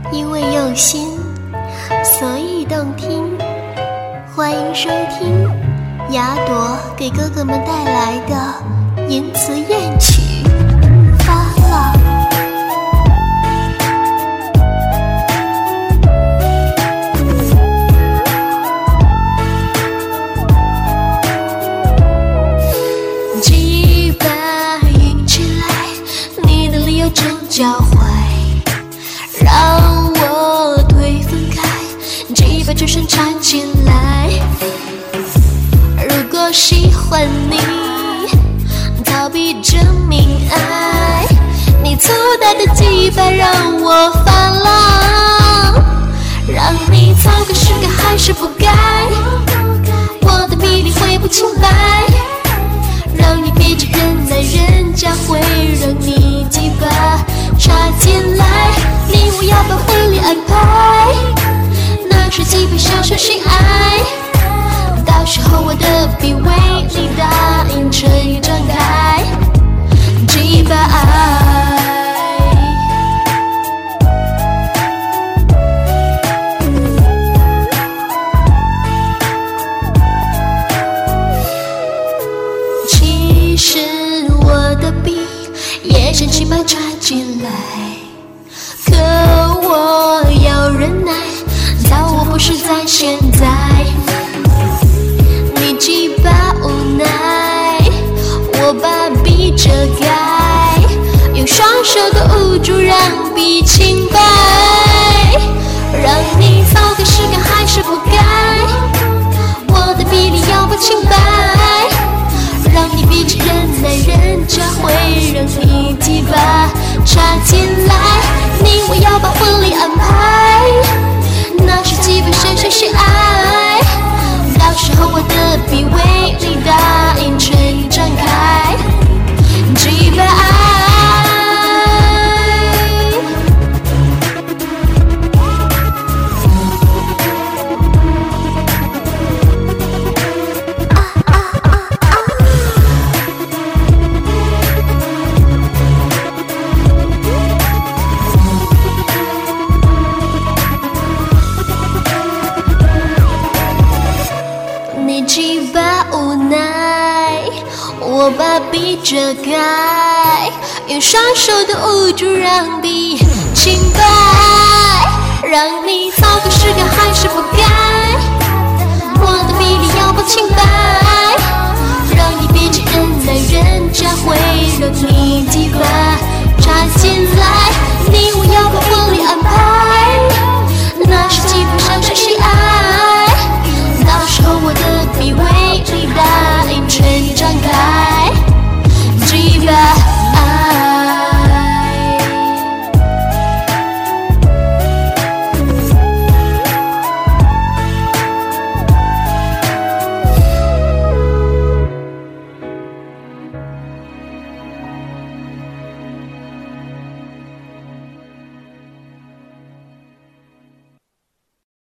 因为用心，所以动听。欢迎收听雅朵给哥哥们带来的淫词艳曲发浪。几把硬起来，你的理由真教坏，让我腿分开，几把全身缠进来。如果喜欢你，逃避证明爱，你粗大的几把让我发浪，让你操个是该还是不该，我的比你会不清白，让你别只忍耐，人家会让你几把插进来。你我要把婚礼安排，那是几把小手心爱，到时候我的笔为你答应诚意展开几把爱。其实我的笔也想几把插进来，可我要忍耐，但我不是在现在。你几把无奈，我把笔遮盖，用双手都捂住让笔清白，让你操个是该还是不该，我的笔里要不清白，让你别只忍耐，人家会让你几把插进来。你我要把婚礼安排，那是几把深深是爱，到时候我的笔为你答应诚意展开几把爱。你几把无奈，我把笔遮盖，用双手都捂住让笔清白，让你操个是该还是不该，我的笔里要不清白，让你别只忍耐，人家会让你几把插进来。